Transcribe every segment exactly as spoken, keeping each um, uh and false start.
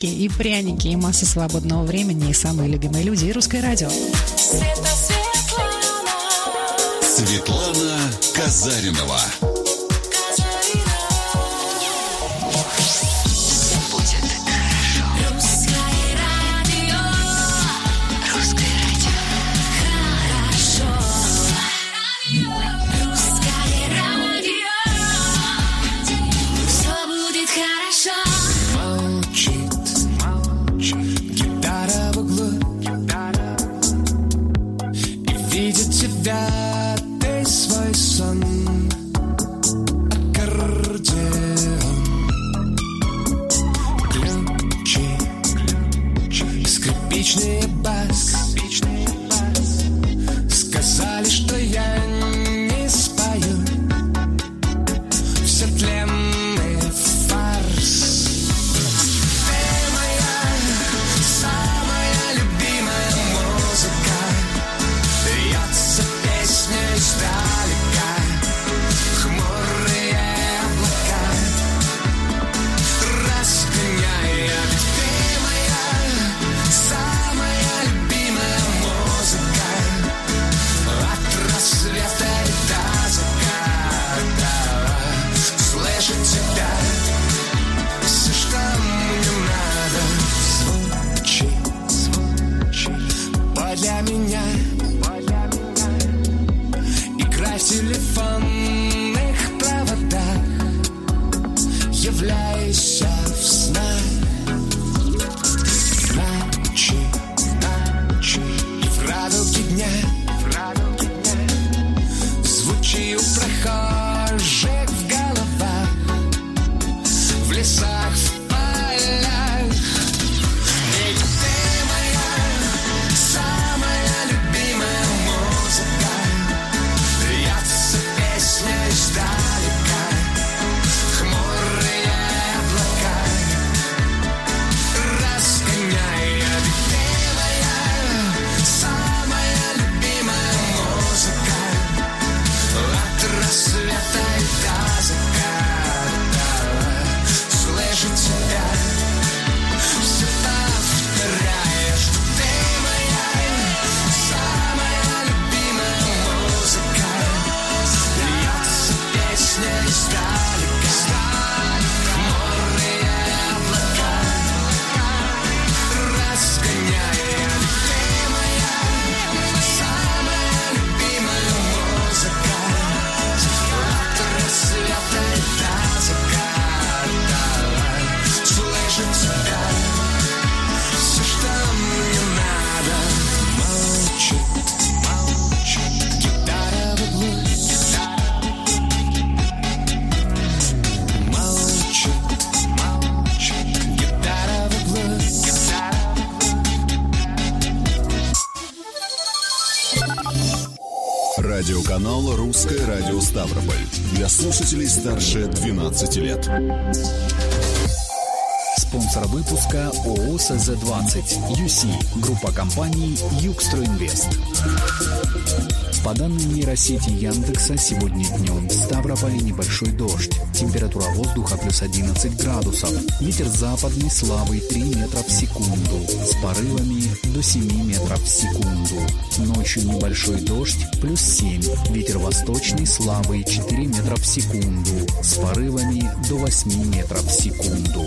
И пряники, и масса свободного времени, и самые любимые люди, и русское радио. Светлана Казаринова. Сказали, что я не спою. Все тленный фарс. Ты моя самая любимая музыка. Льется песня издалека. Хмурые облака разгоняя. Ты моя самая любимая музыка. От рассвета и до заката слышать тебя. Все, что мне надо, звучит, звучит подле меня. Играй в телефонных проводах, являйся в снах. Ночи, ночи и в радуге дня. Звучи у прохожих в головах, в лесах, в полях. Ведь ты моя самая любимая музыка. Льется песня издалека. Хмурые облака разгоняя. Ведь ты моя самая любимая музыка. От рассвета и до заката слышу тебя. Все повторяешь, что ты моя самая любимая музыка. Льется песня издалека. Хмурые облака разгоняя. Ты моя самая любимая музыка. От рассвета и до заката слышу тебя. Все, что мне надо. Молчит, молчит гитара в углу. Молчит, молчит гитара в углу. Радиоканал «Русское радио Ставрополь». Для слушателей старше двенадцати лет. Спонсор выпуска ООО СЗ двадцать, ю си, группа компаний «Югстройинвест». По данным нейросети Яндекса, сегодня днем в Ставрополе небольшой дождь. Температура воздуха плюс одиннадцать градусов. Ветер западный слабый три метра в секунду. С порывами до семи метров в секунду. Ночью небольшой дождь плюс семь. Ветер восточный слабый четыре метра в секунду. С порывами до восьми метров в секунду.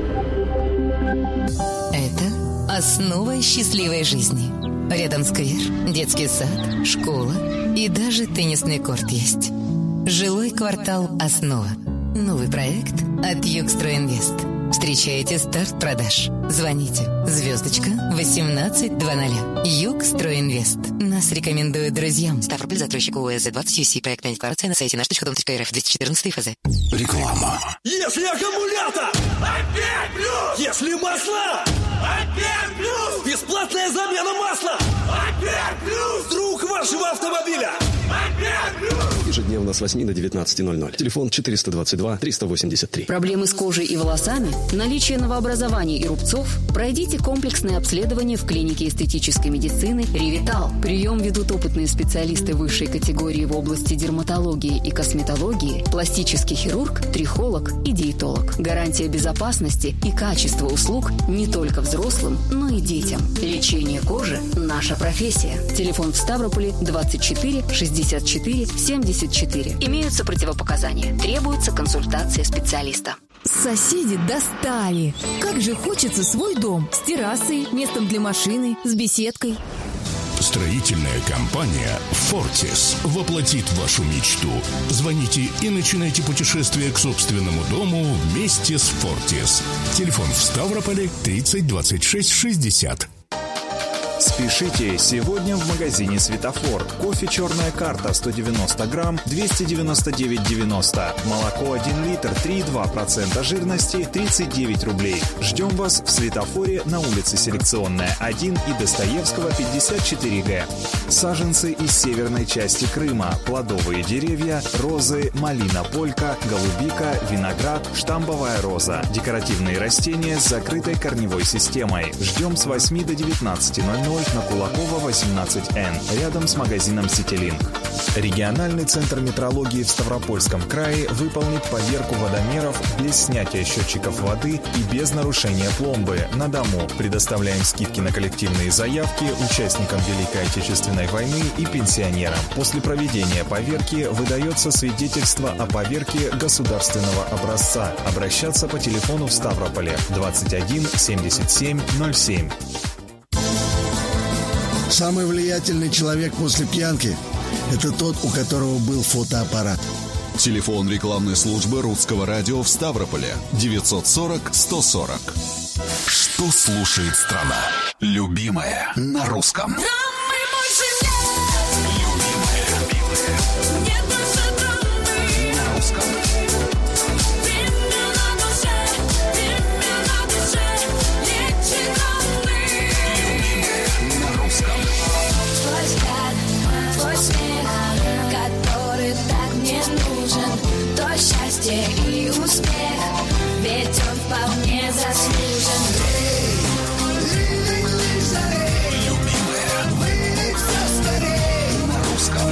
Это основа счастливой жизни. Рядом сквер, детский сад, школа и даже теннисный корт есть. Жилой квартал «Основа». Новый проект от Югстройинвест. Встречайте старт продаж. Звоните. Звездочка восемнадцать двадцать. Югстройинвест. Нас рекомендуют друзьям. Ставрополь, застройщик ООО СЗ двадцать, ю си. Проектная декларация на сайте наш точка дом точка эр эф. двести четырнадцать ФЗ. Реклама. Если аккумулятор, опять плюс! Если масло, опять плюс! Бесплатная замена масла, опять плюс! Друг вашего автомобиля, опять плюс! Ежедневно ежедневно с восьми до девятнадцати ноль-ноль. Телефон четыреста двадцать два триста восемьдесят три. Проблемы с кожей и волосами? Наличие новообразований и рубцов? Пройдите комплексное обследование в клинике эстетической медицины «Ревитал». Прием ведут опытные специалисты высшей категории в области дерматологии и косметологии, пластический хирург, трихолог и диетолог. Гарантия безопасности и качества услуг не только взрослым, но и детям. Лечение кожи – наша профессия. Телефон в Ставрополе двадцать четыре шестьдесят четыре семьдесят четыре. Имеются противопоказания. Требуется консультация специалиста. Соседи достали. Как же хочется свой дом с террасой, местом для машины, с беседкой. Строительная компания «Фортис» воплотит вашу мечту. Звоните и начинайте путешествие к собственному дому вместе с «Фортис». Телефон в Ставрополе тридцать двадцать шесть шестьдесят. Спешите, сегодня в магазине «Светофор». Кофе «Черная карта» сто девяносто грамм, двести девяносто девять девяносто. Молоко один литр, три и два процента жирности, тридцать девять рублей. Ждем вас в «Светофоре» на улице Селекционная, один и Достоевского, пятьдесят четыре гэ. Саженцы из северной части Крыма, плодовые деревья, розы, малина полька, голубика, виноград, штамбовая роза. Декоративные растения с закрытой корневой системой. Ждем с восьми до девятнадцати ноль-ноль на Кулакова восемнадцать эн, рядом с магазином «Ситилинк». Региональный центр метрологии в Ставропольском крае выполнит поверку водомеров без снятия счетчиков воды и без нарушения пломбы на дому. Предоставляем скидки на коллективные заявки участникам Великой Отечественной войны и пенсионерам. После проведения поверки выдается свидетельство о поверке государственного образца. Обращаться по телефону в Ставрополе двадцать один семьдесят семь ноль семь. Самый влиятельный человек после пьянки – это тот, у которого был фотоаппарат. Телефон рекламной службы Русского радио в Ставрополе девятьсот сорок сто сорок. Что слушает страна? Любимая на русском. Счастье и успех, ведь он вполне заслужен. Любимая, выйдет скорей на русском.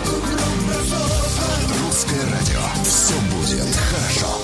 Русское радио. Все будет хорошо.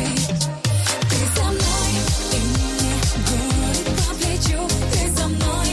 Ты со мной,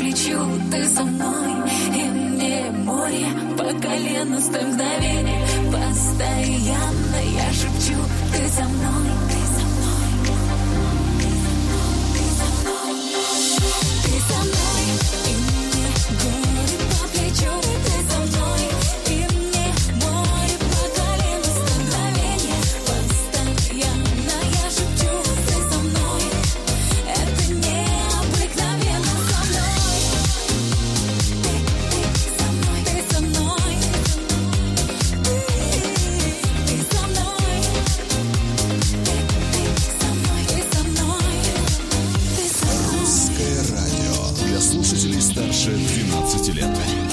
плечу, ты со мной, и мне море по колено, сто мгновений. Постоянно я шепчу, ты со мной, ты со мной, ты со мной, ты со мной, и мне море по плечу, ты со мной, и мне море по колено, сто мгновений. Постоянно я шепчу, ты со мной, это необыкновенно со мной. Ты, ты со мной, ты со мной, ты, ты со мной, ты, ты со мной, ты со мной, ты со мной. Русское радио для слушателей старше двенадцати лет.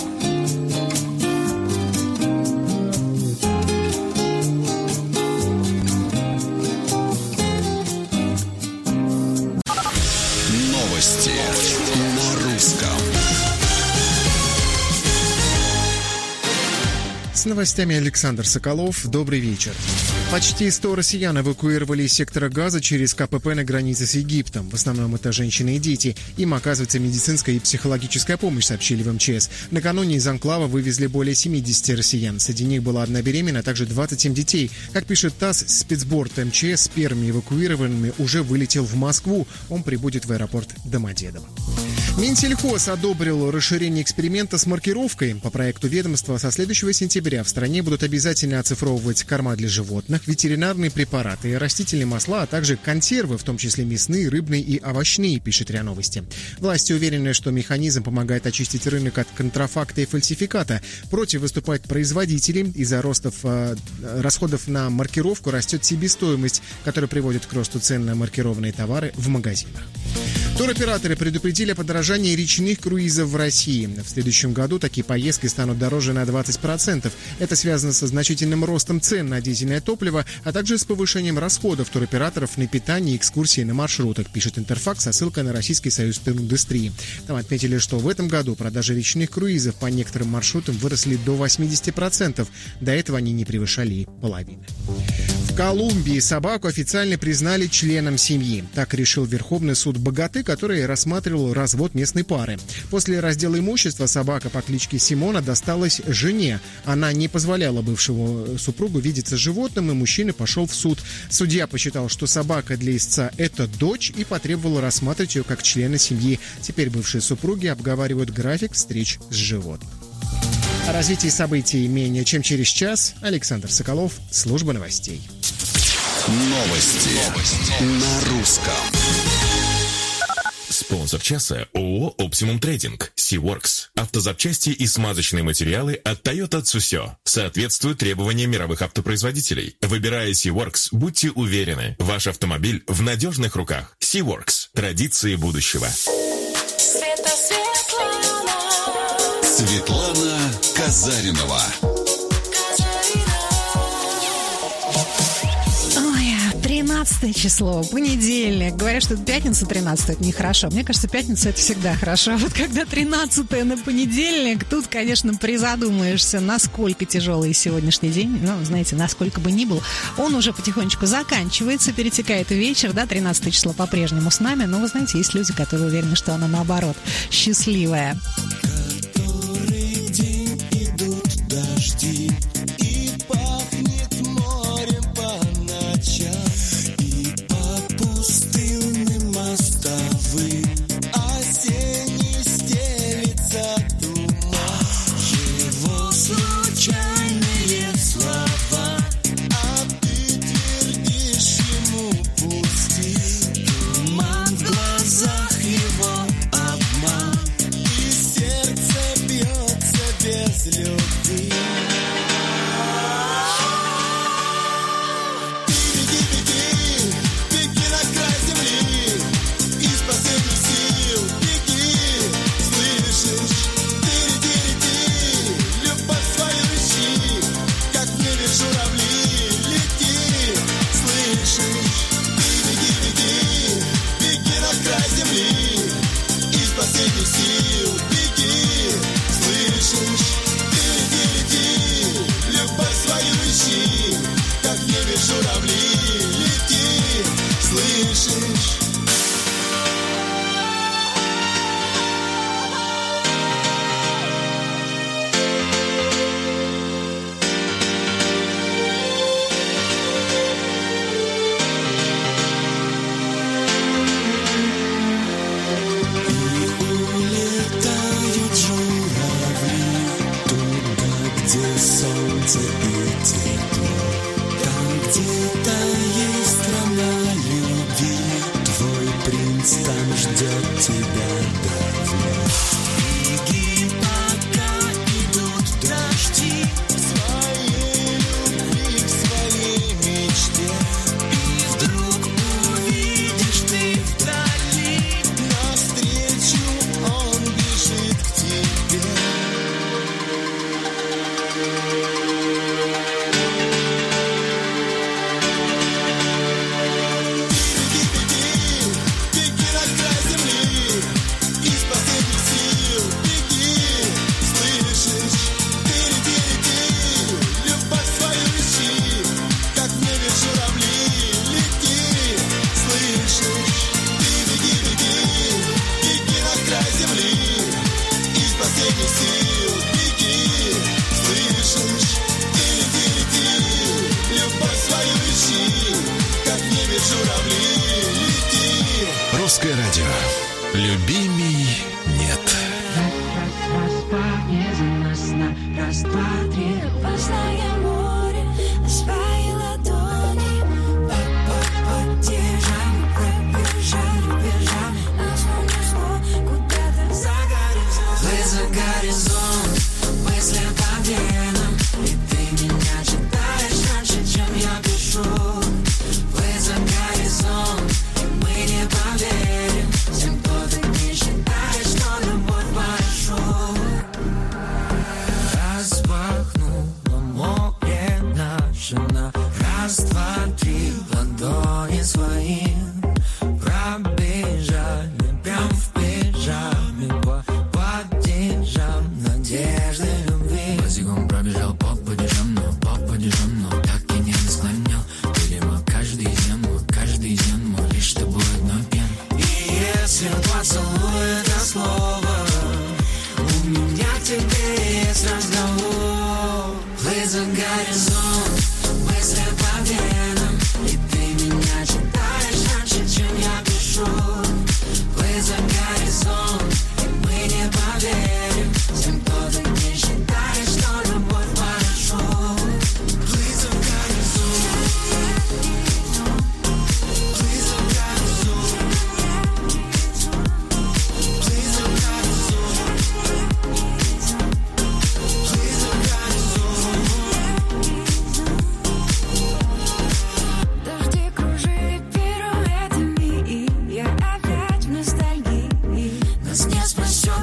Новости на русском. С новостями Александр Соколов. Добрый вечер. Почти сто россиян эвакуировали из сектора Газа через КПП на границе с Египтом. В основном это женщины и дети. Им оказывается медицинская и психологическая помощь, сообщили в МЧС. Накануне из анклава вывезли более семидесяти россиян. Среди них была одна беременная, а также двадцать семь детей. Как пишет ТАСС, спецборд МЧС с первыми эвакуированными уже вылетел в Москву. Он прибудет в аэропорт Домодедово. Минсельхоз одобрил расширение эксперимента с маркировкой. По проекту ведомства со следующего сентября в стране будут обязательно оцифровывать корма для животных, ветеринарные препараты, растительные масла, а также консервы, в том числе мясные, рыбные и овощные, пишет РИА Новости. Власти уверены, что механизм помогает очистить рынок от контрафакта и фальсификата. Против выступают производители. Из-за ростов, э, расходов на маркировку растет себестоимость, которая приводит к росту цен на маркированные товары в магазинах. Туроператоры предупредили о подорожании речных круизов в России. В следующем году такие поездки станут дороже на двадцать процентов. Это связано со значительным ростом цен на дизельное топливо, а также с повышением расходов туроператоров на питание и экскурсии на маршрутах, пишет Интерфакс со ссылкой на Российский союз туриндустрии. Там отметили, что в этом году продажи речных круизов по некоторым маршрутам выросли до восьмидесяти процентов. До этого они не превышали половины. В Колумбии собаку официально признали членом семьи. Так решил Верховный суд Боготы, который рассматривал развод местной пары. После раздела имущества собака по кличке Симона досталась жене. Она не позволяла бывшему супругу видеться с животным, и мужчина пошел в суд. Судья посчитал, что собака для истца – это дочь, и потребовал рассматривать ее как члена семьи. Теперь бывшие супруги обговаривают график встреч с животным. О развитии событий менее чем через час. Александр Соколов, служба новостей. Новости, Новости. на русском. Спонсор часа ООО «Оптимум Трейдинг». Си-Works. Автозапчасти и смазочные материалы от Toyota Tsusho соответствуют требованиям мировых автопроизводителей. Выбирая Си-Works, будьте уверены, ваш автомобиль в надежных руках. Си-Works. Традиции будущего. Светлана Казаринова. тринадцатое число, понедельник. Говорят, что пятница тринадцатое, это нехорошо. Мне кажется, пятница это всегда хорошо. А вот когда тринадцатое на понедельник, тут, конечно, призадумаешься, насколько тяжелый сегодняшний день. Ну, знаете, насколько бы ни был, он уже потихонечку заканчивается, перетекает в вечер, да, тринадцатое число по-прежнему с нами. Но, вы знаете, есть люди, которые уверены, что оно наоборот счастливое. Который день идут дожди, и пахнет морем по ночам. Мостовым осенний стелится туман. Его случайные слова, а ты твердишь ему пусти. Туман в глазах его, обман, и сердце бьется без любви.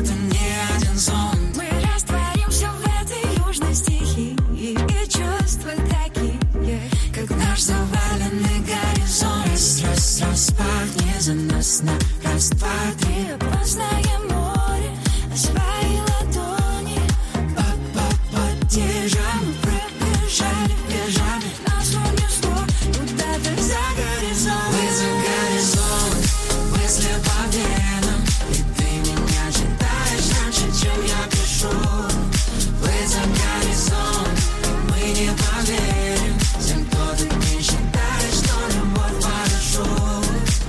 это не один сон. Мы растворимся в этой южной стихии, и чувства такие, как наш заваленный горизонт. Раз, раз, раз, пахни за нас на раз, два, три. Опасное море, свои ладони. По-по-по-те же мы пробежали, бежали. Нас унесло куда-то за горизонт. Мы за горизонт, мысли по венам. И ты меня читаешь раньше, чем я пишу. Мы за горизонт, мы не поверим всем, кто тут не считает, что любовь хорошо.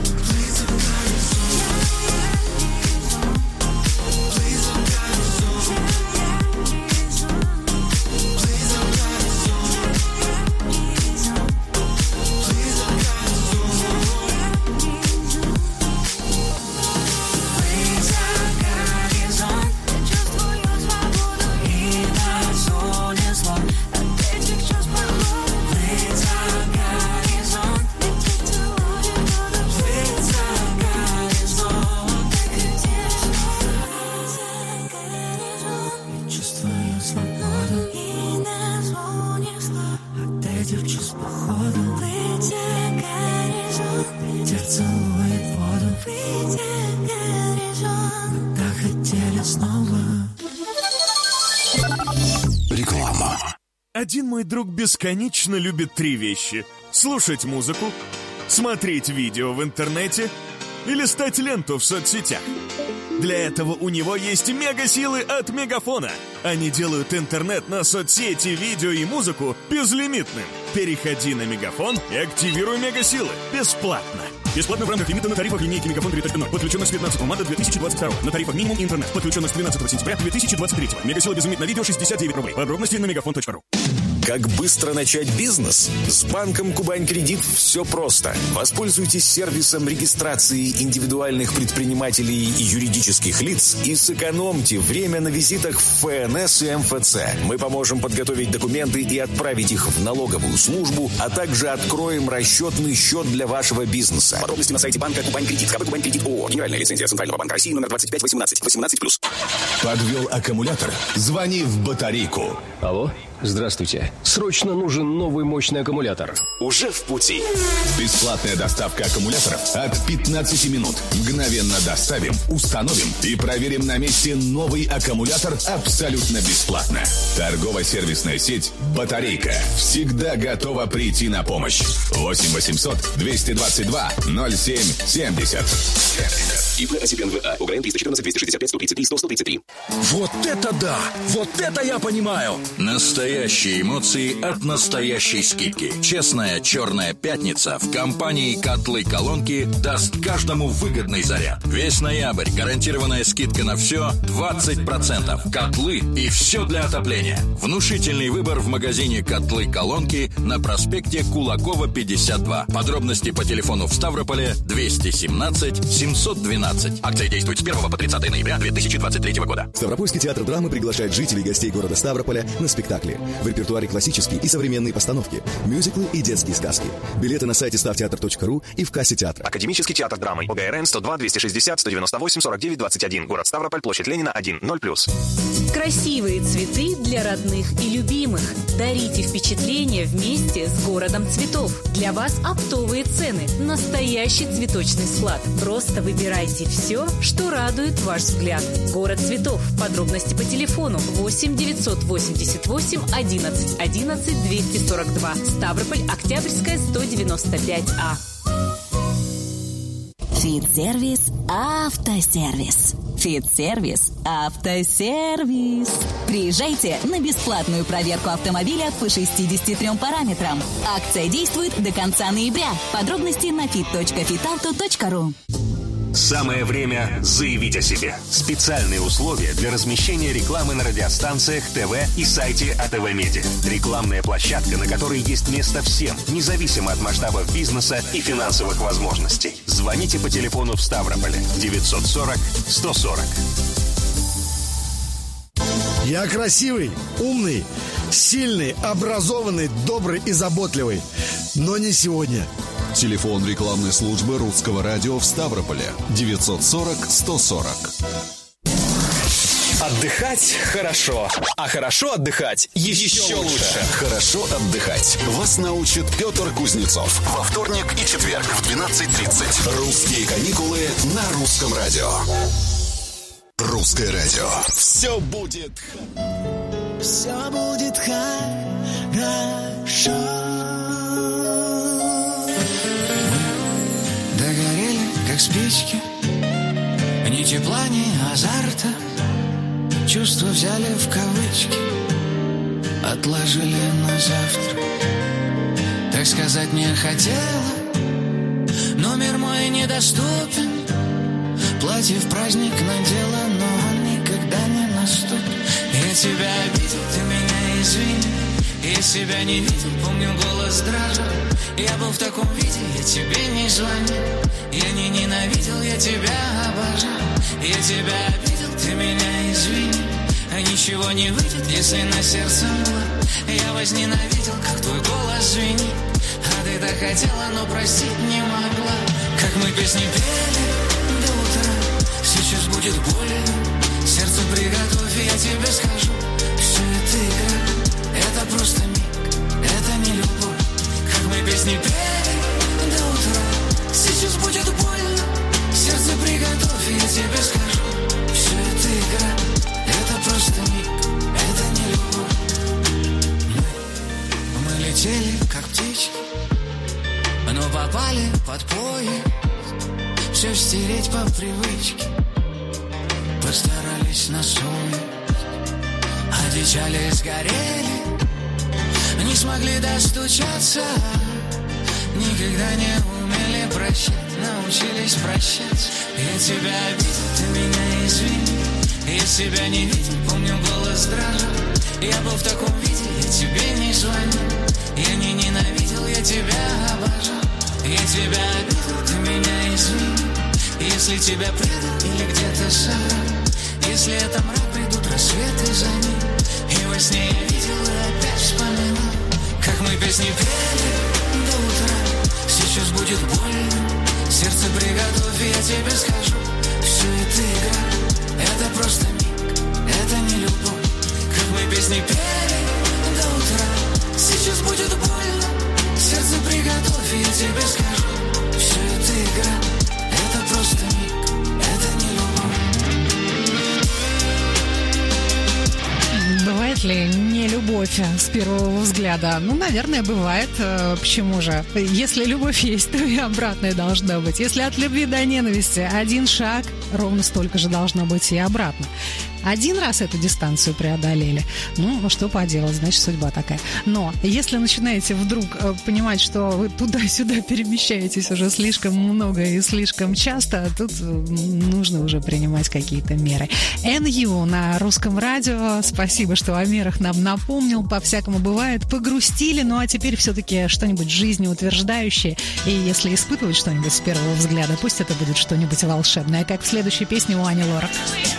Реклама. Один мой друг бесконечно любит три вещи: слушать музыку, смотреть видео в интернете и листать ленту в соцсетях. Для этого у него есть мегасилы от Мегафона. Они делают интернет на соцсети, видео и музыку безлимитным. Переходи на Мегафон и активируй мегасилы бесплатно. Бесплатно в рамках лимита на тарифах линейки Мегафон три точка ноль. Подключенность с пятнадцатого марта две тысячи двадцать второго. На тарифах минимум и интернет. Подключенность с двенадцатого сентября две тысячи двадцать третьего. Мегасила безлимит на видео шестьдесят девять рублей. Подробности на мегафон точка ру. Как быстро начать бизнес? С банком «Кубань Кредит» все просто. Воспользуйтесь сервисом регистрации индивидуальных предпринимателей и юридических лиц и сэкономьте время на визитах в ФНС и эм эф цэ. Мы поможем подготовить документы и отправить их в налоговую службу, а также откроем расчетный счет для вашего бизнеса. Подробности на сайте банка «Кубань Кредит». КБ «Кубань Кредит» ООО. Генеральная лицензия Центрального банка России номер двадцать пять восемнадцать. восемнадцать плюс. Подвел аккумулятор? Звони в батарейку. Алло? Здравствуйте. Срочно нужен новый мощный аккумулятор. Уже в пути. Бесплатная доставка аккумуляторов от пятнадцати минут. Мгновенно доставим, установим и проверим на месте новый аккумулятор абсолютно бесплатно. Торгово-сервисная сеть «Батарейка» всегда готова прийти на помощь. восемь восемьсот двести двадцать два ноль семь семьдесят. ИП Осипен ВА. УГРН триста четырнадцать двести шестьдесят пять сто тридцать три сто сто тридцать три. Вот это да! Вот это я понимаю! Настоящие эмоции от настоящей скидки. Честная черная пятница в компании «Котлы-колонки» даст каждому выгодный заряд. Весь ноябрь гарантированная скидка на все двадцать процентов. Котлы и все для отопления. Внушительный выбор в магазине «Котлы-колонки» на проспекте Кулакова, пятьдесят два. Подробности по телефону в Ставрополе двести семнадцать семьсот двенадцать. Акция действует с первого по тридцатое ноября две тысячи двадцать третьего года. Ставропольский театр драмы приглашает жителей и гостей города Ставрополя на спектакли. В репертуаре классические и современные постановки, мюзиклы и детские сказки. Билеты на сайте ставтеатр точка ру и в кассе театра. Академический театр драмы. ОГРН сто два двести шестьдесят сто девяносто восемь сорок девять двадцать один. Город Ставрополь, площадь Ленина, один, ноль плюс. Красивые цветы для родных и любимых. Дарите впечатление вместе с городом цветов. Для вас оптовые цены. Настоящий цветочный склад. Просто выбирайте все, что радует ваш взгляд. Город цветов. Подробности по телефону восемь девятьсот восемьдесят восемь одиннадцать одиннадцать двести сорок два. Ставрополь, Октябрьская, сто девяносто пять А. Фит-сервис «Автосервис». Фит-сервис «Автосервис». Приезжайте на бесплатную проверку автомобиля по шестидесяти трем параметрам. Акция действует до конца ноября. Подробности на фит точка фитавто точка ру. Самое время заявить о себе. Специальные условия для размещения рекламы на радиостанциях, ТВ и сайте АТВ Медиа. Рекламная площадка, на которой есть место всем, независимо от масштабов бизнеса и финансовых возможностей. Звоните по телефону в Ставрополе девятьсот сорок сто сорок. Я красивый, умный, сильный, образованный, добрый и заботливый. Но не сегодня. Телефон рекламной службы Русского радио в Ставрополе девятьсот сорок сто сорок. Отдыхать хорошо, а хорошо отдыхать еще, еще лучше. Хорошо отдыхать. Вас научит Петр Кузнецов. Во вторник и четверг в двенадцать тридцать. Русские каникулы на Русском радио. Русское радио. Все будет... Все будет хорошо. Догорели, как спички. Ни тепла, ни азарта. Чувства взяли в кавычки, отложили на завтра. Так сказать не хотела, но мир мой недоступен. Платье в праздник надела, но он никогда не наступит. Я тебя обидел, ты меня извини. Я себя не видел, помню, голос дрожал. Я был в таком виде, я тебе не звонил. Я не ненавидел, я тебя обожал. Я тебя обидел, ты меня извини. А ничего не выйдет, если на сердце мгло. Я возненавидел, как твой голос звенит. А ты так хотела, но простить не могла. Как мы песни пели до утра. Сейчас будет больно. Сердце приготовь, я тебе скажу. Все это игра, это просто миг, это не любовь. Как мы песни пели до утра. Сейчас будет больно. Сердце приготовь, я тебе скажу. Все это игра, это просто миг, это не любовь. Мы, мы летели, как птички, но попали под поезд. Все стереть по привычке. Постарались на совесть. Одичали, сгорели. Не смогли достучаться. Никогда не умели прощать. Научились прощаться. Я тебя обидел, ты меня извини. Я себя не видел, помню, голос дрожал. Я был в таком виде, я тебе не звонил. Я не ненавидел, я тебя обожал. Я тебя обидел, ты меня извини. Если тебя предал или где-то соврал. Если это мрак, придут рассветы за ним. И во сне я видел и опять вспоминал. Как мы песни пели до утра. Сейчас будет больно. Сердце приготовь, я тебе скажу. Все это игра, это просто миг, это не любовь. Как мы песни пели до утра. Сейчас будет больно. Сердце приготовь, я тебе скажу. Все это игра, это просто миг, это не любовь. Бывает ли не любовь с первого взгляда? Ну, наверное, бывает. Почему же? Если любовь есть, то и обратное должно быть. Если от любви до ненависти один шаг, ровно столько же должно быть и обратно. Один раз эту дистанцию преодолели. Ну, что поделать, значит, судьба такая. Но если начинаете вдруг понимать, что вы туда-сюда перемещаетесь уже слишком много и слишком часто, тут нужно уже принимать какие-то меры. эн ю на Русском радио. Спасибо, что о мерах нам напомнил. По-всякому бывает. Погрустили, ну а теперь все-таки что-нибудь жизнеутверждающее. И если испытывать что-нибудь с первого взгляда, пусть это будет что-нибудь волшебное, как в следующей песне у Ани Лорак.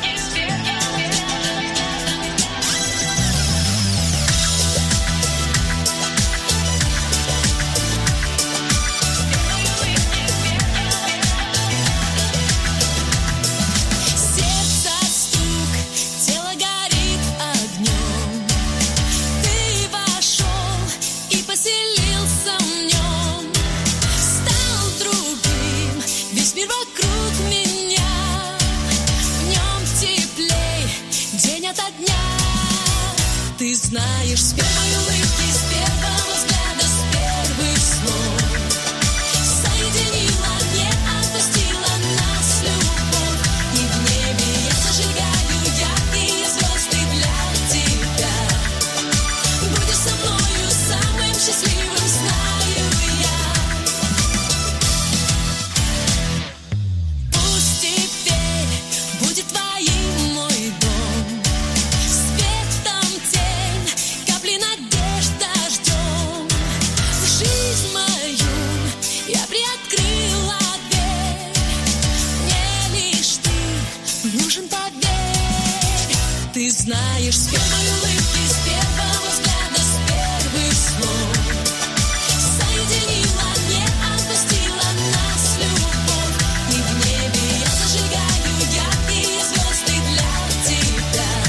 Ты знаешь, с первой улыбки, с первого взгляда, с первых слов соединила, не отпустила нас любовь. И в небе я зажигаю яркие звезды для тебя. Будешь со мною самым счастливым, знаю я. Пусть теперь будет твоим мой дом. Светом тень, капли надежда ждем. В жизнь мою я приоткрыла дверь. Мне лишь ты нужен, поверь. Ты знаешь, с первой улыбки, с первого взгляда, с первых слов соединила, не отпустила нас любовь. И в небе я зажигаю яркие звезды для тебя.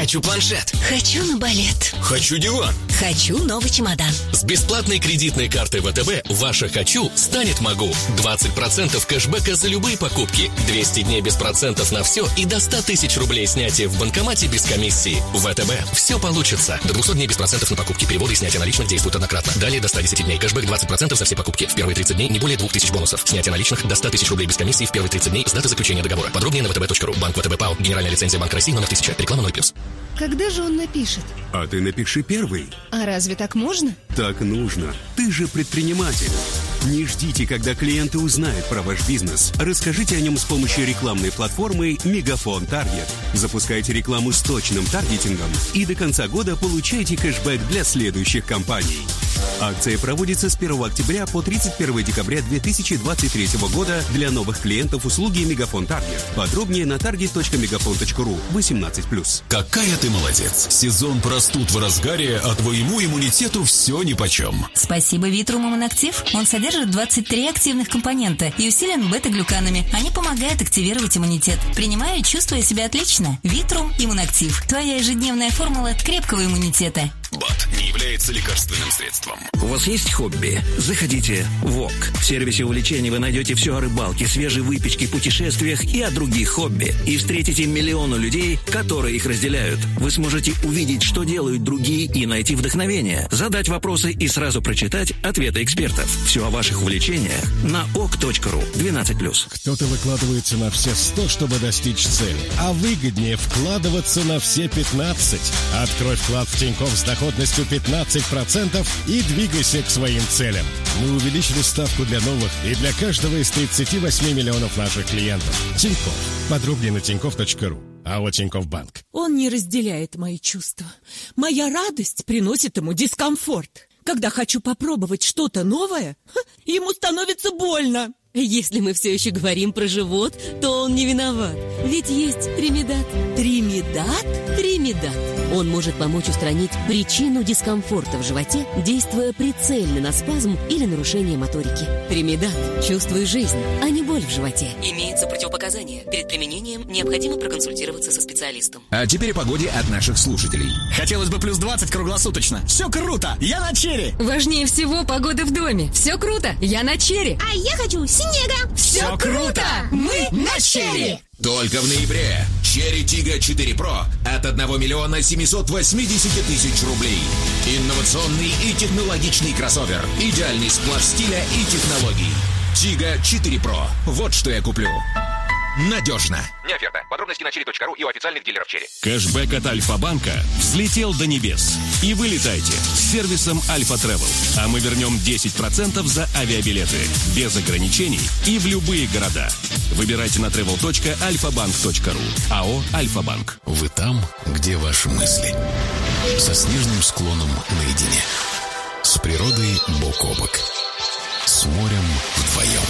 Хочу планшет. Хочу на балет. Хочу диван. Хочу новый чемодан. С бесплатной кредитной картой ВТБ ваше «хочу» станет «могу». двадцать процентов кэшбэка за любые покупки, двести дней без процентов на все и до ста тысяч рублей снятия в банкомате без комиссии. ВТБ. Все получится. До двухсот дней без процентов на покупки, переводы и снятие наличных действуют однократно. Далее до ста десяти дней. Кэшбэк двадцать процентов за все покупки. В первые тридцать дней не более двух тысяч бонусов. Снятие наличных до ста тысяч рублей без комиссии в первые тридцать дней с даты заключения договора. Подробнее на vtb.ру. Банк ВТБ ПАО. Генеральная лицензия Банк России номер тысяча. Реклама ноль плюс. Когда же он напишет? А ты напиши первый. А разве так можно? Так нужно. Ты же предприниматель. Не ждите, когда клиенты узнают про ваш бизнес. Расскажите о нем с помощью рекламной платформы Мегафон Таргет. Запускайте рекламу с точным таргетингом и до конца года получайте кэшбэк для следующих компаний. Акция проводится с первого октября по тридцать первого декабря две тысячи двадцать третьего года для новых клиентов услуги Мегафон Таргет. Подробнее на таргет точка мегафон точка ру. восемнадцать плюс. Какая ты молодец. Сезон простуд в разгаре, а твоему иммунитету все нипочем. Спасибо Витрум Иммунактив. Он содержит двадцать три активных компонента и усилен бета-глюканами. Они помогают активировать иммунитет. Принимаю и чувствую себя отлично. Витрум Иммунактив. Твоя ежедневная формула крепкого иммунитета. БАД не является лекарственным средством. У вас есть хобби? Заходите в ВОК. В сервисе увлечений вы найдете все о рыбалке, свежей выпечке, путешествиях и о других хобби. И встретите миллионы людей, которые их разделяют. Вы сможете увидеть, что делают другие, и найти вдохновение. Задать вопросы и сразу прочитать ответы экспертов. Все о ваших увлечениях на ок точка ру. двенадцать плюс. Кто-то выкладывается на все сто, чтобы достичь цели. А выгоднее вкладываться на все пятнадцать. Открой вклад в Тинькофф с доходностью пятнадцать процентов и двигайся к своим целям. Мы увеличили ставку для новых и для каждого из тридцати восьми миллионов наших клиентов. Тинькофф. Подробнее на тинькофф точка ру. АО Тинькофф Банк. Он не разделяет мои чувства. Моя радость приносит ему дискомфорт. Когда хочу попробовать что-то новое, ему становится больно. Если мы все еще говорим про живот, то он не виноват. Ведь есть Тримедат. Тримедат? Тримедат. Он может помочь устранить причину дискомфорта в животе, действуя прицельно на спазм или нарушение моторики. Тримедат. Чувствуй жизнь, а не боль в животе. Имеется противопоказание. Перед применением необходимо проконсультироваться со специалистом. А теперь о погоде от наших слушателей. Хотелось бы плюс двадцать круглосуточно. Все круто! Я на черри! Важнее всего погода в доме. Все круто! Я на черри! А я хочу снега! Все круто! Мы на черри! Только в ноябре. Cherry Tiggo четыре Pro от одного миллиона семисот восьмидесяти тысяч рублей. Инновационный и технологичный кроссовер. Идеальный сплав стиля и технологий. Tiggo четыре Pro. Вот что я куплю. Надежно. Не оферта. Подробности на черри точка ру и у официальных дилеров Черри. Кэшбэк от Альфа-банка взлетел до небес. И вы летайте с сервисом Альфа Тревел. А мы вернем десять процентов за авиабилеты. Без ограничений и в любые города. Выбирайте на travel точка альфа банк точка ру. АО «Альфа-банк». Вы там, где ваши мысли. Со снежным склоном наедине. С природой бок о бок. С морем вдвоем.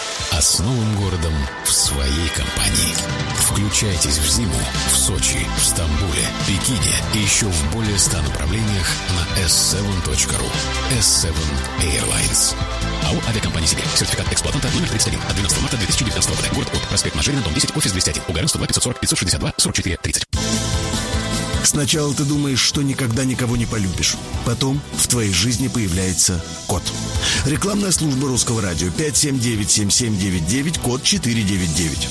А с новым городом в своей компании. Включайтесь в зиму в Сочи, в Стамбуле, Пекине и еще в более ста направлениях на эс семь точка ру. эс семь Airlines. АО «Авиакомпания Сибирь». Сертификат эксплуатанта номер тридцать один от двенадцатого марта две тысячи девятнадцатого года. Город От. Проспект Мажарина, дом десять, офис двести один. УГРН сто два пятьсот сорок пятьсот шестьдесят два сорок четыре тридцать. Сначала ты думаешь, что никогда никого не полюбишь. Потом в твоей жизни появляется кот. Рекламная служба Русского радио пять семь девять семь семь девять девять, код четыре девять девять.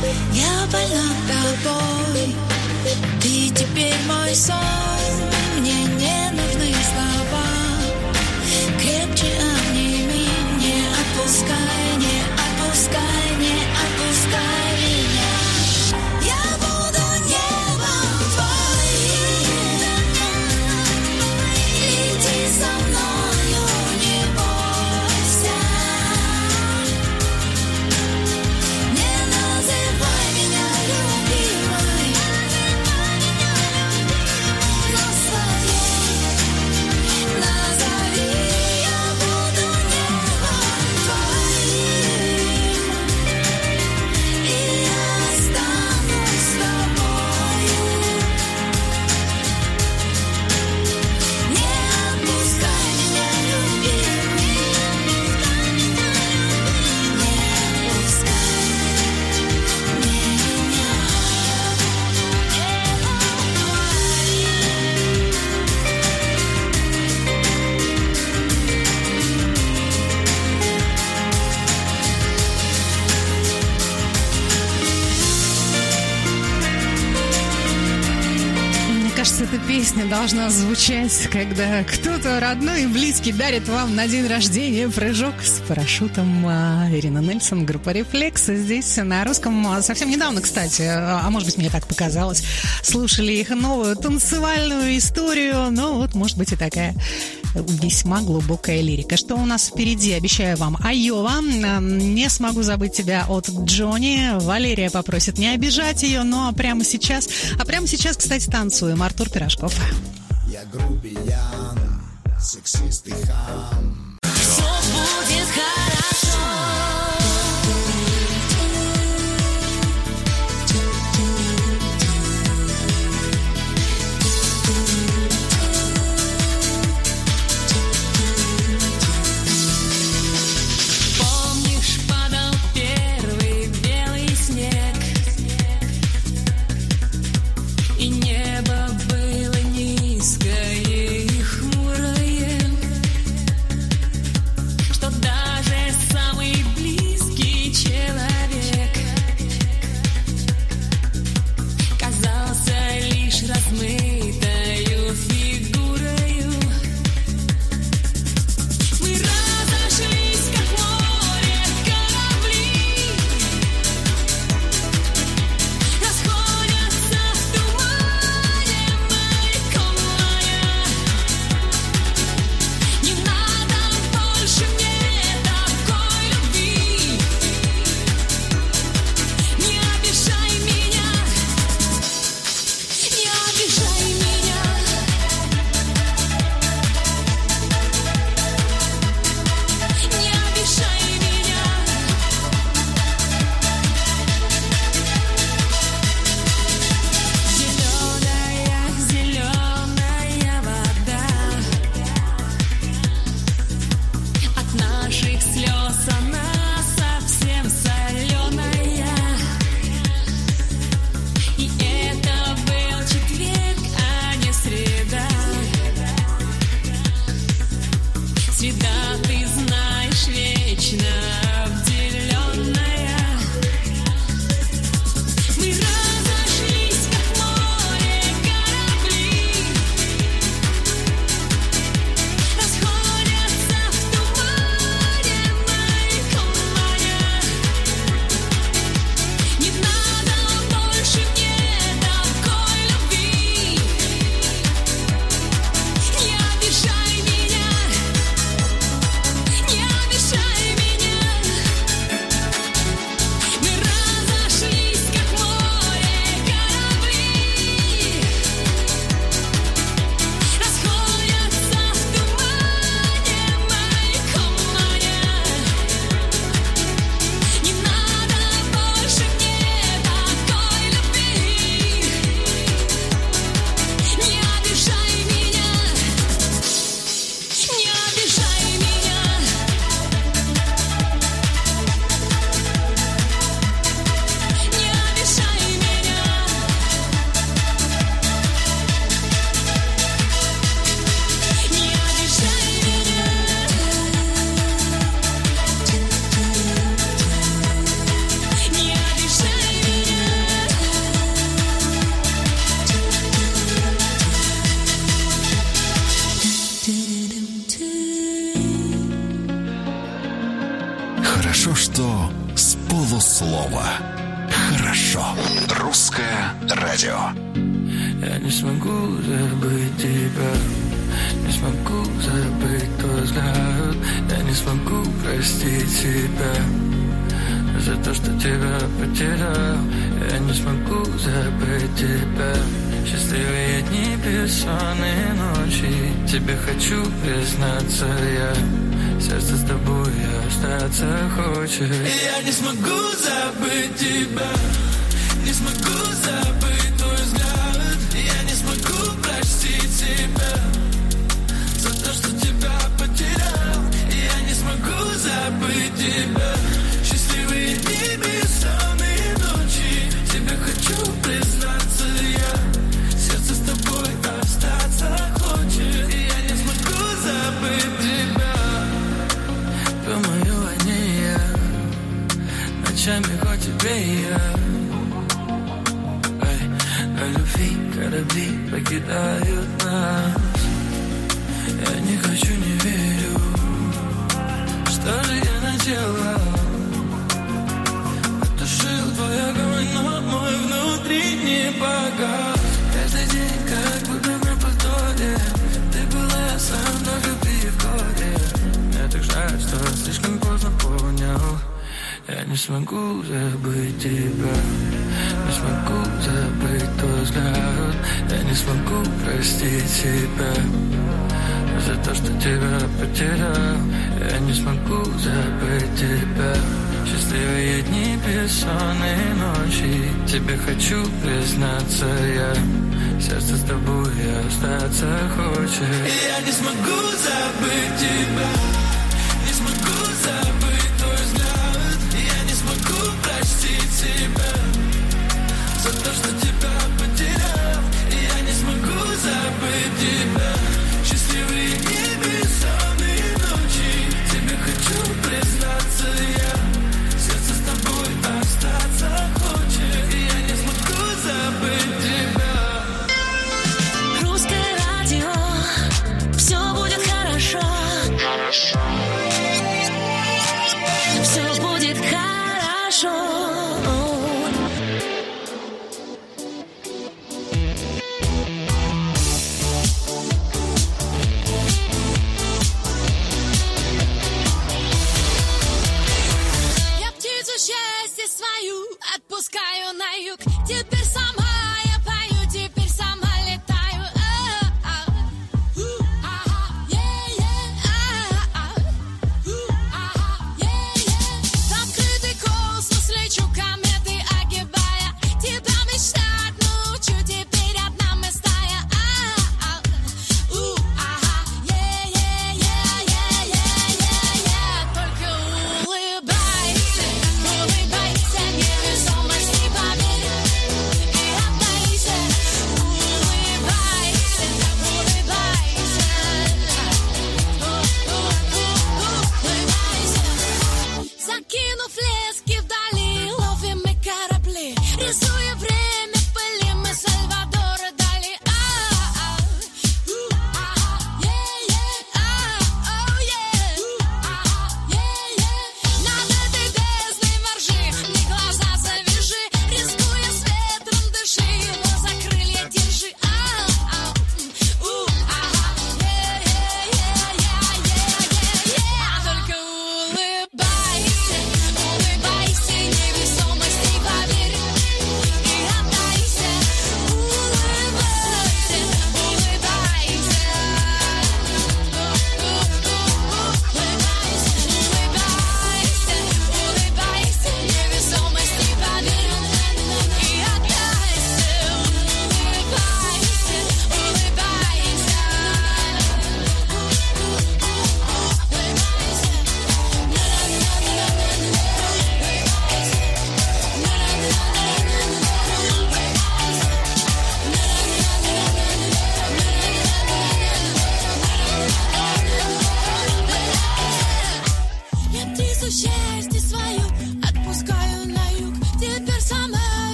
Я больна тобой, ты теперь мой сон. Мне не нужны слова, крепче обними, не отпускай, не отпускай, не отпускай меня. Я буду небом твоим, иди со мною, не бойся. Не называй меня любимой, но своей назови. Я буду небом твоим, и я останусь с тобою. Не отпускай меня, любимый, не отпускай меня. Мне кажется, эта песня должна звучать, когда кто-то родной и близкий дарит вам на день рождения прыжок с парашютом. А, Ирина Нельсон, группа «Рефлекс». Здесь на русском совсем недавно, кстати, а может быть, мне так показалось, слушали их новую танцевальную историю. Ну вот, может быть, и такая весьма глубокая лирика. Что у нас впереди? Обещаю вам. Айова. Не смогу забыть тебя от Джонни. Валерия попросит не обижать ее, ну а прямо сейчас... А прямо сейчас, кстати, танцуем. Артур Пирожков. Я грубиян, сексист и хам. Все будет хорошо. Помнишь, падал первый белый снег, и небо было низкое и хмурое. Русское радио. Я не смогу забыть тебя, не смогу забыть твой взгляд. Я не смогу простить себя за то, что тебя потерял. Я не смогу забыть тебя. Счастливые дни, бессонные ночи. Тебе хочу признаться я. Сердце с тобой остаться хочет. И я не смогу забыть тебя. Не смогу забыть твой взгляд. Я не смогу простить себя за то, что тебя потерял. И я не смогу забыть тебя. Счастливые дни, бессонные ночи. Тебе хочу признаться я. Сердце с тобой остаться хочет. И я не смогу забыть тебя. По мою войне я ночами хоть тебе я. На любви корабли покидают нас. Я не хочу, не верю. Что же я наделал? Потушил твой огонь, но мой внутренний погас. Каждый день как будто на повторе. Ты была со мной в любви в горе. Мне так жаль, что слишком поздно понял. Я не смогу забыть тебя. Не смогу забыть твой взгляд. Я не смогу простить себя за то, что тебя потерял. Я не смогу забыть тебя. Счастливые дни, бессонные ночи. Тебе хочу признаться я. Сердце с тобой остаться хочет. И я не смогу забыть тебя. Не смогу забыть твой взгляд. Я не смогу простить себя за то, что тебя потерял. И я не смогу забыть тебя. Счастливые дни, бессонные ночи. Тебе хочу признаться я. Сердце с тобой остаться хочет. И я не смогу забыть тебя. Русское радио. Все будет хорошо.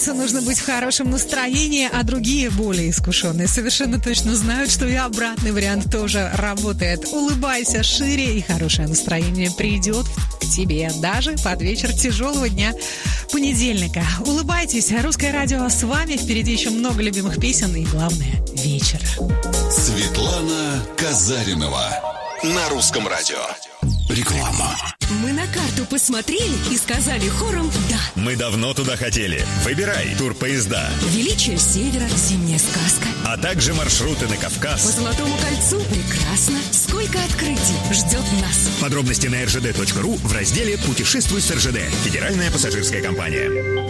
пятницу нужно быть в хорошем настроении, а другие, более искушенные, совершенно точно знают, что и обратный вариант тоже работает. Улыбайся шире, и хорошее настроение придет к тебе даже под вечер тяжелого дня понедельника. Улыбайтесь, Русское радио с вами. Впереди еще много любимых песен и, главное, вечер. Светлана Казаринова на Русском радио. Реклама. Мы на карту посмотрели и сказали хором «да». Мы давно туда хотели. Выбирай турпоезда. Величие Севера, Зимняя сказка. А также маршруты на Кавказ. По Золотому кольцу прекрасно. Сколько открытий ждет нас. Подробности на эр жэ дэ точка ру в разделе «Путешествуй с эр жэ дэ». Федеральная пассажирская компания.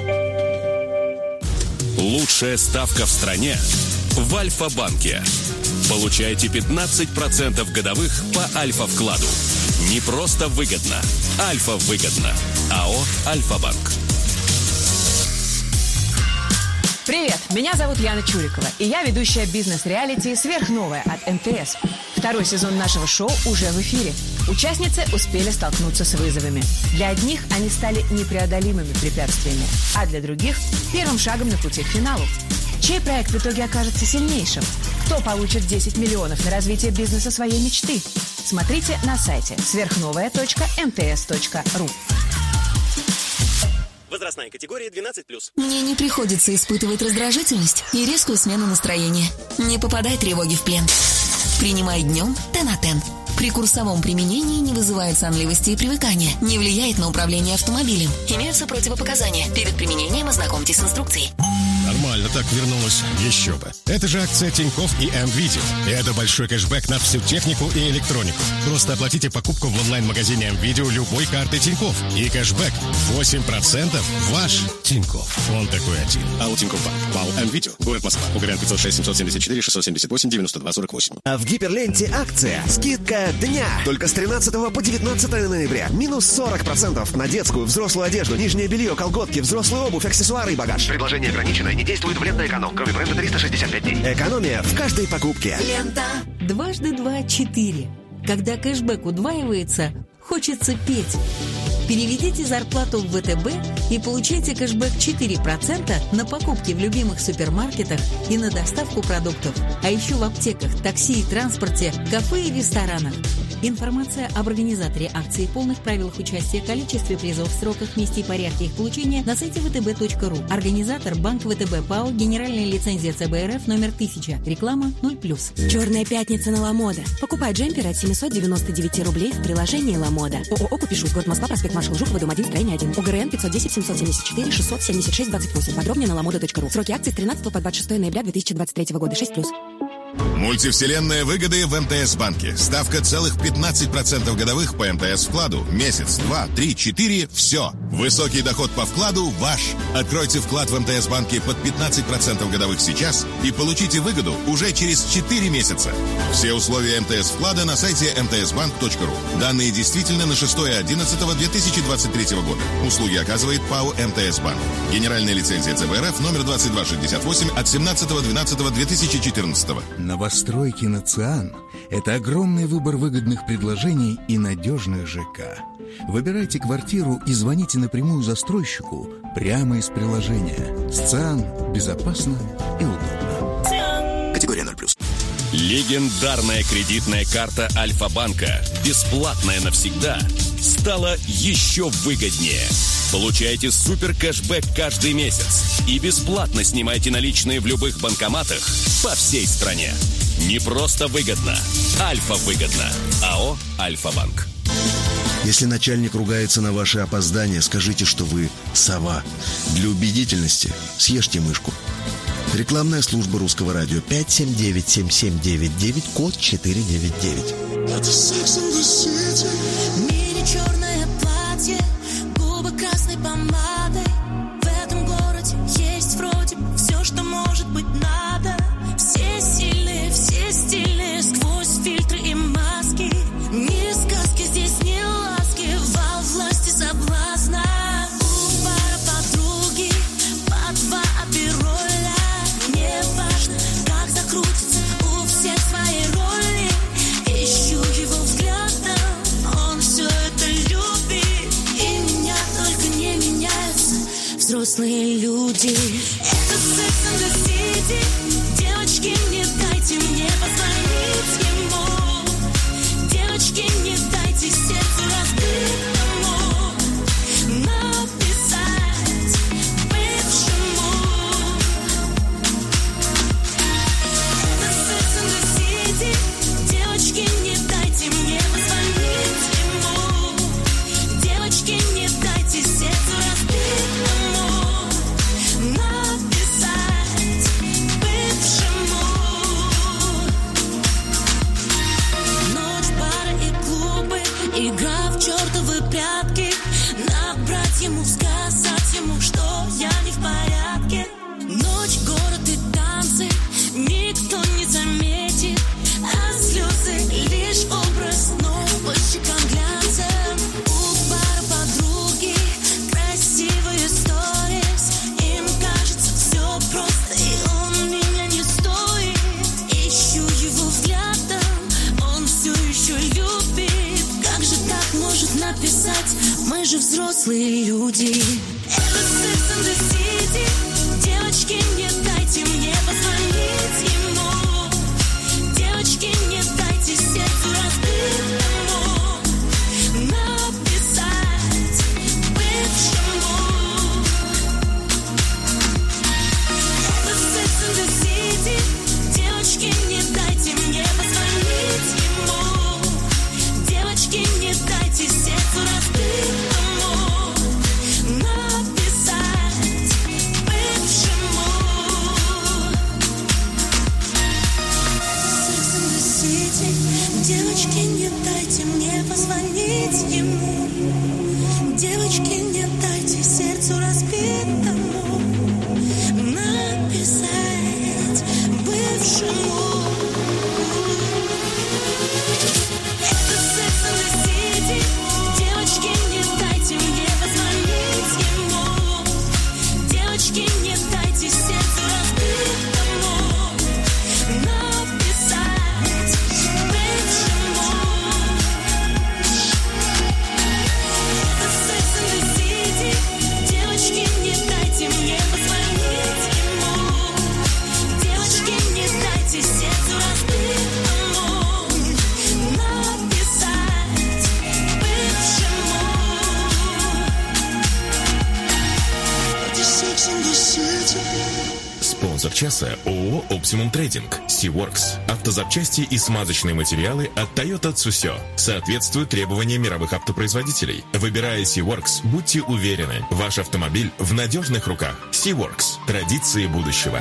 Лучшая ставка в стране в Альфа-банке. Получайте пятнадцать процентов годовых по Альфа-вкладу. Не просто выгодно, Альфа-выгодно. АО «Альфа-банк». Привет, меня зовут Яна Чурикова, и я ведущая бизнес-реалити «Сверхновая» от эм тэ эс. Второй сезон нашего шоу уже в эфире. Участницы успели столкнуться с вызовами. Для одних они стали непреодолимыми препятствиями, а для других – первым шагом на пути к финалу. Чей проект в итоге окажется сильнейшим? Кто получит десять миллионов на развитие бизнеса своей мечты? Смотрите на сайте сверхновая точка эм тэ эс точка ру. Возрастная категория двенадцать плюс. Мне не приходится испытывать раздражительность и резкую смену настроения. Не попадай тревоги в плен. Принимай днем Тенатен. При курсовом применении не вызывает сонливости и привыкания, не влияет на управление автомобилем. Имеются противопоказания. Перед применением ознакомьтесь с инструкцией. Нормально так вернулась. Еще бы. Это же акция Тинькофф и МВидео. И это большой кэшбэк на всю технику и электронику. Просто оплатите покупку в онлайн-магазине МВидео любой картой Тинькофф. И кэшбэк восемь процентов ваш Тинькофф. Он такой один. А у Тинькофф банк. ВАУ МВидео. Город Москва. УГРН пятьсот шесть семьсот семьдесят четыре шестьсот семьдесят восемь девяносто два сорок восемь. А в Гиперленте акция. Скидка дня. Только с тринадцатого по девятнадцатое ноября. Минус сорок процентов на детскую, взрослую одежду, нижнее белье, колготки, взрослую обувь, аксессуары и багаж. Предложение ограничено и не действует в лента «Эконом», кроме бренда триста шестьдесят пять дней. Экономия в каждой покупке. Лента. Дважды два – четыре. Когда кэшбэк удваивается, хочется петь. Переведите зарплату в вэ тэ бэ и получайте кэшбэк четыре процента на покупки в любимых супермаркетах и на доставку продуктов. А еще в аптеках, такси и транспорте, кафе и ресторанах. Информация об организаторе акции, полных правилах участия, количестве призов, сроках, месте и порядке их получения на сайте вэ тэ бэ точка ру. Организатор Банк вэ тэ бэ ПАО, генеральная лицензия цэ бэ эр эф номер тысяча. Реклама ноль плюс. Черная пятница на Ламода. Покупай джемпер от семьсот девяносто девять рублей в приложении Ламода. ООО «Купишут», город Москва, проспект Маршал Жукова, дом один, строение один. УГРН пятьсот десять семьсот семьдесят четыре шестьсот семьдесят шесть двадцать восемь. Подробнее на ламода точка ру. Сроки акций с тринадцатого по двадцать шестое ноября две тысячи двадцать третьего года. шесть плюс. Мультивселенная выгоды в эм тэ эс-банке. Ставка целых пятнадцать процентов годовых по эм тэ эс-вкладу. Месяц, два, три, четыре. Все. Высокий доход по вкладу ваш. Откройте вклад в эм тэ эс-банке под пятнадцать процентов годовых сейчас и получите выгоду уже через четыре месяца. Все условия эм тэ эс-вклада на сайте эм тэ эс банк точка ру. Данные действительно на шестое одиннадцатое две тысячи двадцать третьего года. Услуги оказывает ПАО эм тэ эс-банк. Генеральная лицензия цэ бэ эр эф номер двадцать два шестьдесят восемь от семнадцатого двенадцатого две тысячи четырнадцатого. Новостройки на Циан – это огромный выбор выгодных предложений и надежных ЖК. Выбирайте квартиру и звоните напрямую застройщику прямо из приложения. С Циан безопасно и удобно. Категория ноль плюс. Легендарная кредитная карта Альфа-банка, бесплатная навсегда, стала еще выгоднее. Получайте супер кэшбэк каждый месяц и бесплатно снимайте наличные в любых банкоматах по всей стране. Не просто выгодно, Альфа-выгодно. АО «Альфа-банк». Если начальник ругается на ваши опоздания, скажите, что вы сова. Для убедительности съешьте мышку. Рекламная служба Русского радио пять семь девять семь семь девять девять, код четыре девять девять. В мире черное платье, губы красной помадой. В этом городе есть вроде бы все, что может быть надо. Все сильные, все стильные, сквозь фильтры и маски. Ни сказки здесь, ни ласки, вал власти соблазна. У пара подруги, по два обероля. Не важно, как закрутится, у всех свои роли. Ищу его взглядом, он все это любит. И меня только не меняется. делаю прятки. Набрать ему, сказать ему, что я не в порядке. Ночь, город и танцы, никто не заметит. А слезы лишь образ, но по щекам глянцем. У пары подруги красивые сторис. Им кажется все просто, и он меня не стоит. Ищу его взглядом, он все еще любит. Как же так может написать? Мы же взрослые люди. Это Sex and the City. Девочки, не дайте мне позвонить ему. Девочки, не дайте сердцу разбитому написать бывшему. Это Sex and the City. Девочки, не дайте мне позвонить ему. Девочки, не дайте сердцу разбитому написать бывшему. Sex and the City. Девочки, не дайте мне позвонить ему. Девочки, не дайте сердцу разбитому написать бывшему. Это Sex and the City. Девочки, не дайте мне позвонить ему. Девочки, не дайте сердцу разбитому написать бывшему. Это Sex and the City. Девочки, не дайте мне позвонить ему. Девочки, не дайте сердцу разбитому написать бывшему. Это Sex and the City. Спонсор часа ООО «Оптимум Трейдинг». Sea-Works. Автозапчасти и смазочные материалы от Toyota Tsusho. Соответствуют требованиям мировых автопроизводителей. Выбирая Sea-Works, будьте уверены, ваш автомобиль в надежных руках. Sea-Works. Традиции будущего.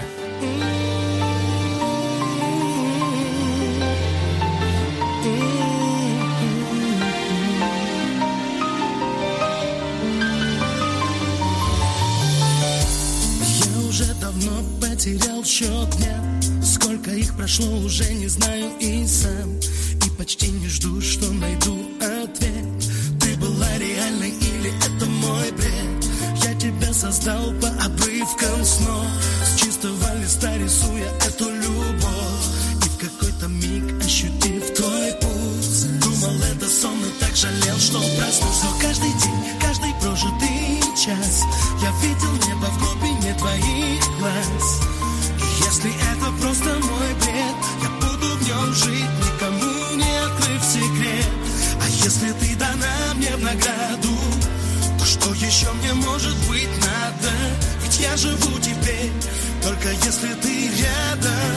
Я уже давно потерял счет дня. Сколько их прошло, уже не знаю и сам. И почти не жду, что найду ответ. Ты была реальной или это мой бред? Я тебя создал по обрывкам снов, с чистого листа рисуя эту любовь. И в какой-то миг, ощутив твой пульс, думал, это сон, и так жалел, что проснулся. Каждый день, каждый прожитый час я видел небо в глубине твоих глаз. И если это просто мой бред, я буду в нем жить, никому не открыв секрет. А если ты дана мне в награду, то что еще мне может быть надо? Ведь я живу теперь, только если ты рядом.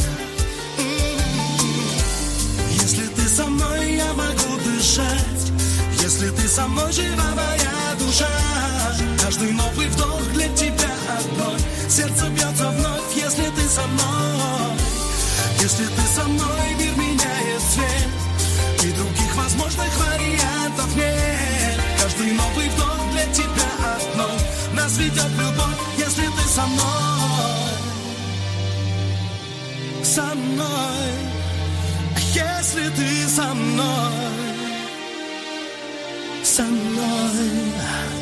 Если ты со мной, я могу дышать. Если ты со мной, жива моя душа. Каждый новый вдох для тебя одной. Сердце бьется вновь, если ты со мной. Если ты со мной, мир меняет цвет. И других возможных вариантов нет. Каждый новый вдох для тебя одной. Нас ведет любовь, если ты со мной. Со мной. Если ты со мной. Со мной.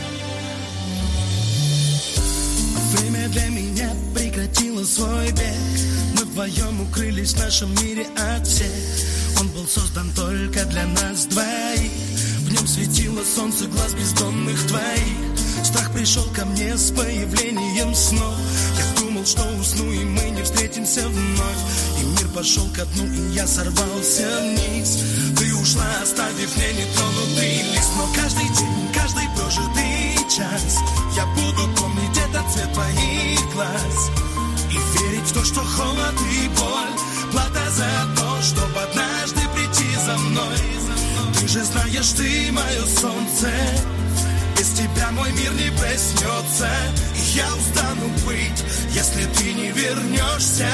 Время для меня прекратило свой бег. Мы вдвоем укрылись в нашем мире от всех. Он был создан только для нас двоих. В нем светило солнце глаз бездонных твоих. Страх пришел ко мне с появлением снов. Я думал, что усну, и мы не встретимся вновь. И мир пошел ко дну, и я сорвался вниз. Ты ушла, оставив мне нетронутый лист. Но каждый день, каждый прожитый час я буду помнить этот цвет твоих глаз. И верить в то, что холод и боль плата за то, чтобы однажды прийти за мной. Ты же знаешь, ты мое солнце. Без тебя мой мир не проснется. И я устану быть, если ты не вернешься.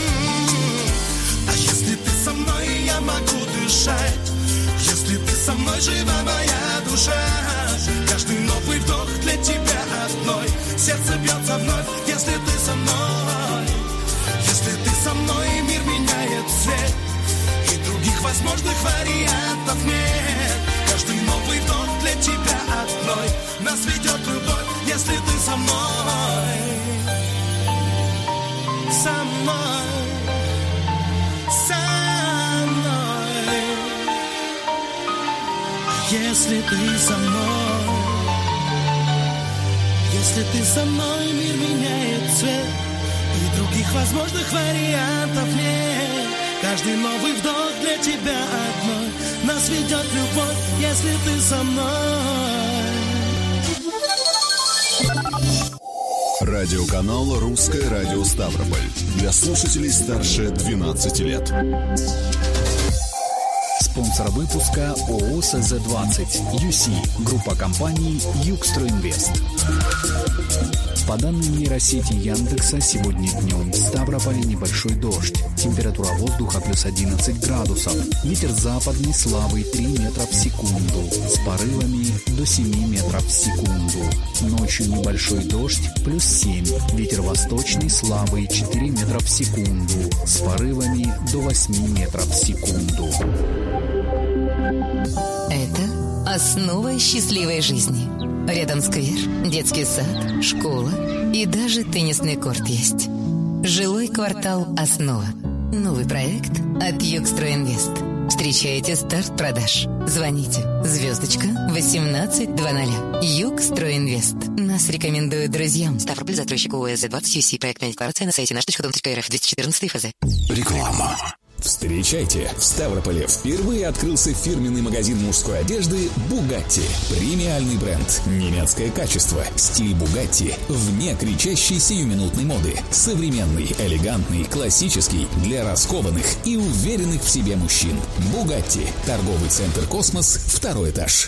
А если ты со мной, я могу дышать. Если ты со мной, тобой жива моя душа. Каждый новый вдох для тебя одной. Сердце бьется вновь, если ты со мной. Если ты со мной, мир меняет цвет. И других возможных вариантов нет. Каждый новый вдох для тебя одной. Нас ведет любовь, если ты со мной. Со мной. Со мной. Если ты со мной. Если ты со мной, мир меняет цвет. И других возможных вариантов нет. Каждый новый вдох для тебя одной. Нас ведет любовь, если ты со мной. Радиоканал «Русское радио Ставрополь». Для слушателей старше двенадцати лет. Спонсор выпуска ООО СЗ двадцать, ю си, группа компаний «Югстройинвест». По данным нейросети Яндекса, сегодня днем в Ставрополе небольшой дождь. Температура воздуха плюс одиннадцать градусов. Ветер западный слабый три метра в секунду. С порывами до семи метров в секунду. Ночью небольшой дождь плюс семь. Ветер восточный слабый четыре метра в секунду. С порывами до восьми метров в секунду. Это основа счастливой жизни. Рядом сквер, детский сад, школа и даже теннисный корт есть. Жилой квартал «Основа». Новый проект от Югстройинвест. Встречайте старт продаж. Звоните. Звездочка восемнадцать двадцать. Югстройинвест. Нас рекомендуют друзьям. Ставрополь, застройщик ООО СЗ двадцать, ю си. Проектная декларация на сайте наш точка дом точка эр эф, двести четырнадцать ФЗ. Реклама. Встречайте! В Ставрополе впервые открылся фирменный магазин мужской одежды «Бугатти». Премиальный бренд, немецкое качество, стиль «Бугатти» вне кричащей сиюминутной моды. Современный, элегантный, классический для раскованных и уверенных в себе мужчин. «Бугатти». Торговый центр «Космос», второй этаж.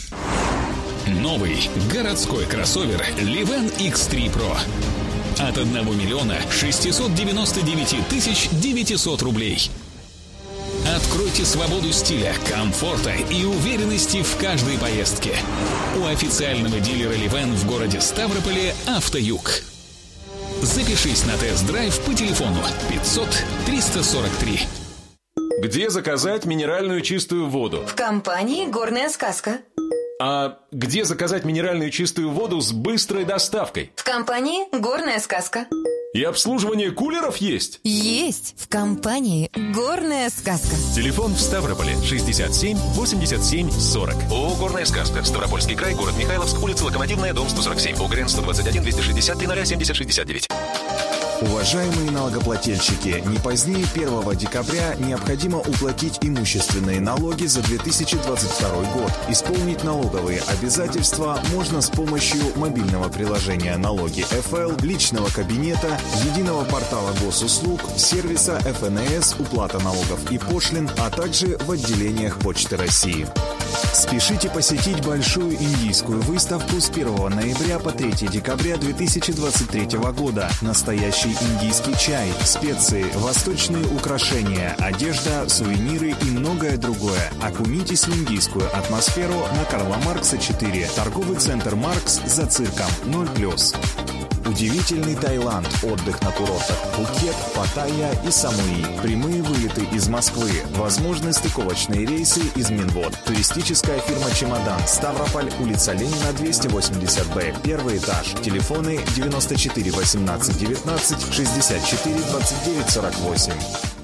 Новый городской кроссовер «Ливен икс три про». От одного миллиона шестисот девяноста девяти тысяч девятисот рублей. Откройте свободу стиля, комфорта и уверенности в каждой поездке. У официального дилера «Ливен» в городе Ставрополе «Автоюг». Запишись на тест-драйв по телефону пятьсот триста сорок три. Где заказать минеральную чистую воду? В компании «Горная сказка». А где заказать минеральную чистую воду с быстрой доставкой? В компании «Горная сказка». И обслуживание кулеров есть? Есть! В компании «Горная сказка». Телефон в Ставрополе шестьдесят семь восемьдесят семь сорок. ООО «Горная сказка». Ставропольский край, город Михайловск, улица Локомотивная, дом сто сорок семь. ОГРН сто двадцать один двести шестьдесят три ноль семьдесят шестьдесят девять. Уважаемые налогоплательщики, не позднее первого декабря необходимо уплатить имущественные налоги за две тысячи двадцать второй год. Исполнить налоговые обязательства можно с помощью мобильного приложения «Налоги эф эл», личного кабинета, единого портала госуслуг, сервиса эф эн эс, уплата налогов и пошлин, а также в отделениях Почты России. Спешите посетить большую индийскую выставку с первого ноября по третьего декабря две тысячи двадцать третьего года. Настоящий индийский чай, специи, восточные украшения, одежда, сувениры и многое другое. Окунитесь в индийскую атмосферу на Карла Маркса четыре. Торговый центр «Маркс» за цирком ноль плюс. Удивительный Таиланд, отдых на курортах Пхукет, Паттайя и Самуи. Прямые вылеты из Москвы, возможны стыковочные рейсы из Минвод. Туристическая фирма «Чемодан», Ставрополь, улица Ленина, двести восемьдесят бэ, первый этаж. Телефоны девяносто четыре восемнадцать девятнадцать шестьдесят четыре двадцать девять сорок восемь.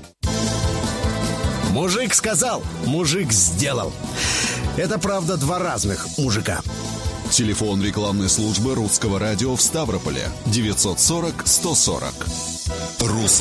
Мужик сказал, мужик сделал. Это, правда, два разных мужика. Телефон рекламной службы Русского радио в Ставрополе девятьсот сорок сто сорок. Рус